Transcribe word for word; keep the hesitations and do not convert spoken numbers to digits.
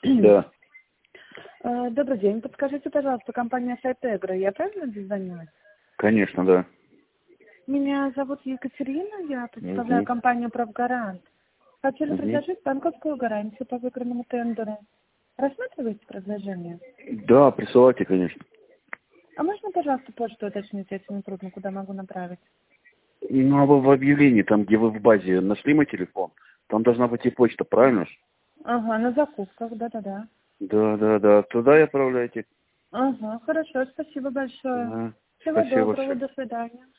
Да. Э, Добрый день. Подскажите, пожалуйста, компания Сайтегра. Я правильно дозвонилась? Конечно, да. Меня зовут Екатерина, я представляю Угу. компанию «Правгарант». Хотели Угу. предложить банковскую гарантию по выигранному тендеру. Рассматриваете предложение? Да, присылайте, конечно. А можно, пожалуйста, почту уточнить, если не трудно, куда могу направить? Ну, а вы в объявлении, там, где вы в базе нашли мой телефон, там должна быть и почта, правильно ж? Ага, на закупках, да-да-да. Да, да, да. Туда и отправляйте. Ага, хорошо, спасибо большое. Ага. Всего Спасибо доброго, большое. до свидания.